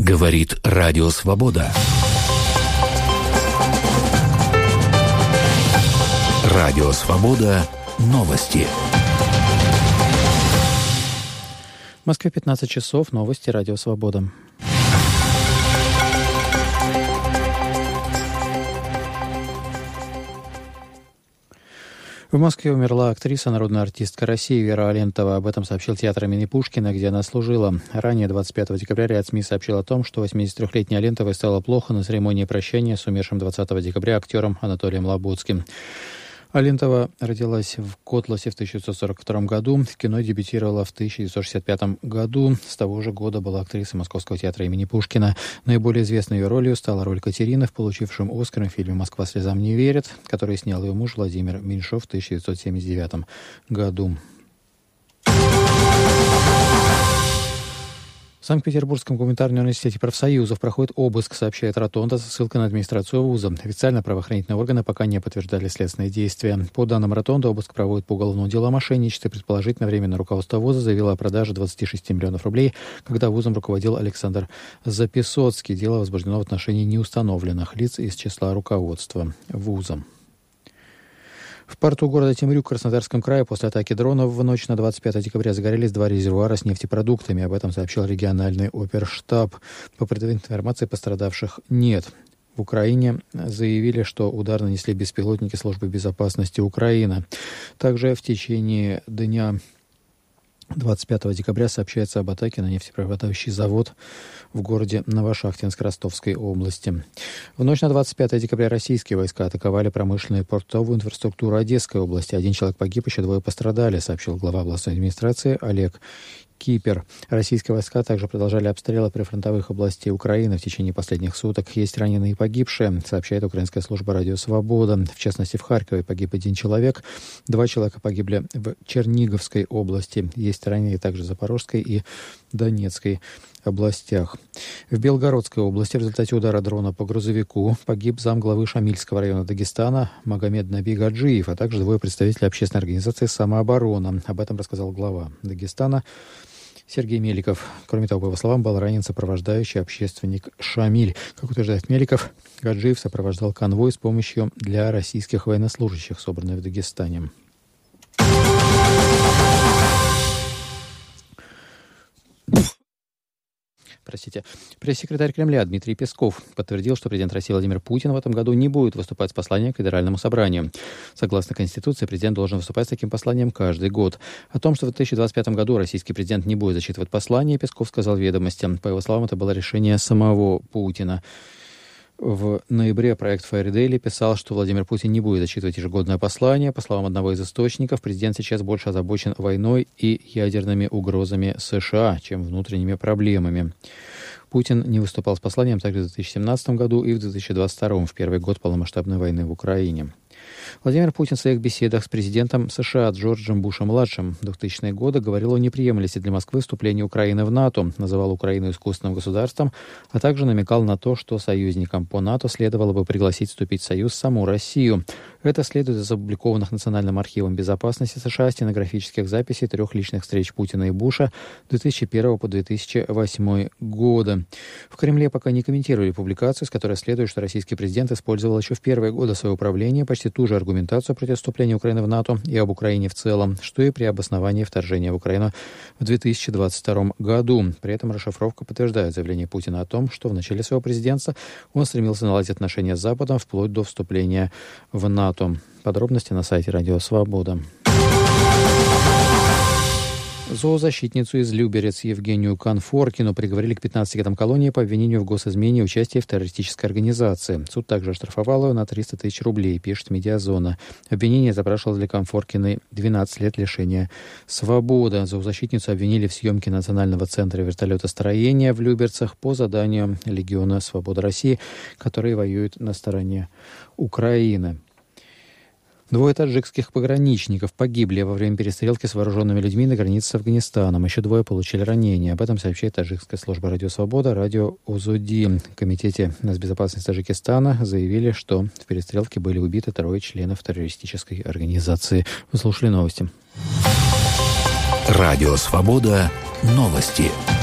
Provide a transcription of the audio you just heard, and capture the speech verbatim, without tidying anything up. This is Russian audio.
Говорит Радио Свобода. Радио Свобода. Новости. В Москве пятнадцать часов. Новости Радио Свобода. В Москве умерла актриса, народная артистка России Вера Алентова. Об этом сообщил театр имени Пушкина, где она служила. Ранее, двадцать пятого декабря, ряд СМИ сообщил о том, что восьмидесятитрёхлетней Алентовой стало плохо на церемонии прощания с умершим двадцатого декабря актером Анатолием Лабудским. Алентова родилась в Котласе в тысяча девятьсот сорок втором году. В кино дебютировала в тысяча девятьсот шестьдесят пятом году. С того же года была актрисой Московского театра имени Пушкина. Наиболее известной ее ролью стала роль Катерины в получившем «Оскар» в фильме «Москва слезам не верит», который снял ее муж Владимир Меньшов в тысяча девятьсот семьдесят девятом году. В Санкт-Петербургском гуманитарном университете профсоюзов проходит обыск, сообщает Ротонда со ссылкой на администрацию вуза. Официально правоохранительные органы пока не подтверждали следственные действия. По данным Ротонда, обыск проводит по уголовному делу о мошенничестве. Предположительно, временное руководство вуза заявило о продаже двадцати шести миллионов рублей, когда вузом руководил Александр Записоцкий. Дело возбуждено в отношении неустановленных лиц из числа руководства вуза. В порту города Темрюк в Краснодарском крае после атаки дронов в ночь на двадцать пятое декабря загорелись два резервуара с нефтепродуктами. Об этом сообщил региональный оперштаб. По предварительной информации, пострадавших нет. В Украине заявили, что удар нанесли беспилотники службы безопасности Украины. Также в течение дня двадцать пятого декабря сообщается об атаке на нефтеперерабатывающий завод в городе Новошахтинск Ростовской области. В ночь на двадцать пятое декабря российские войска атаковали промышленную и портовую инфраструктуру Одесской области. Один человек погиб, еще двое пострадали, сообщил глава областной администрации Олег Кипер. Российские войска также продолжали обстрелы прифронтовых областей Украины в течение последних суток. Есть раненые и погибшие, сообщает украинская служба «Радио Свобода». В частности, в Харькове погиб один человек. Два человека погибли в Черниговской области. Есть раненые также в Запорожской и Донецкой областях. В Белгородской области в результате удара дрона по грузовику погиб замглавы Шамильского района Дагестана Магомед Наби Гаджиев, а также двое представителей общественной организации «Самооборона». Об этом рассказал глава Дагестана Сергей Меликов. Кроме того, по его словам, был ранен сопровождающий общественник Шамиль. Как утверждает Меликов, Гаджиев сопровождал конвой с помощью для российских военнослужащих, собранной в Дагестане. Простите. Пресс-секретарь Кремля Дмитрий Песков подтвердил, что президент России Владимир Путин в этом году не будет выступать с посланием к Федеральному собранию. Согласно Конституции, президент должен выступать с таким посланием каждый год. О том, что в две тысячи двадцать пятом году российский президент не будет зачитывать послание, Песков сказал «Ведомостям». По его словам, это было решение самого Путина. В ноябре проект Fairy Daily писал, что Владимир Путин не будет зачитывать ежегодное послание. По словам одного из источников, президент сейчас больше озабочен войной и ядерными угрозами США, чем внутренними проблемами. Путин не выступал с посланием также в две тысячи семнадцатом году и в две тысячи двадцать втором, в первый год полномасштабной войны в Украине. Владимир Путин в своих беседах с президентом США Джорджем Бушем-младшим в двухтысячные годы говорил о неприемлемости для Москвы вступления Украины в НАТО, называл Украину искусственным государством, а также намекал на то, что союзникам по НАТО следовало бы пригласить вступить в союз саму Россию. Это следует из опубликованных Национальным архивом безопасности США стенографических записей трех личных встреч Путина и Буша две тысячи первого по две тысячи восьмой годы. В Кремле пока не комментировали публикацию, с которой следует, что российский президент использовал еще в первые годы своего правления почти ту же аргументацию против вступления Украины в НАТО и об Украине в целом, что и при обосновании вторжения в Украину в две тысячи двадцать втором году. При этом расшифровка подтверждает заявление Путина о том, что в начале своего президентства он стремился наладить отношения с Западом вплоть до вступления в НАТО. Подробности на сайте Радио Свобода. Зоозащитницу из Люберец Евгению Конфоркину приговорили к пятнадцати годам колонии по обвинению в госизмене и участии в террористической организации. Суд также оштрафовал ее на триста тысяч рублей, пишет «Медиазона». Обвинение запрашивало для Конфоркиной двенадцать лет лишения свободы. Зоозащитницу обвинили в съемке Национального центра вертолетостроения в Люберцах по заданию Легиона Свободы России, который воюет на стороне Украины. Двое таджикских пограничников погибли во время перестрелки с вооруженными людьми на границе с Афганистаном. Еще двое получили ранения. Об этом сообщает таджикская служба «Радио Свобода», радио Озуди. В Комитете безопасности Таджикистана заявили, что в перестрелке были убиты трое членов террористической организации. Вы слушали новости. Радио Свобода. Новости.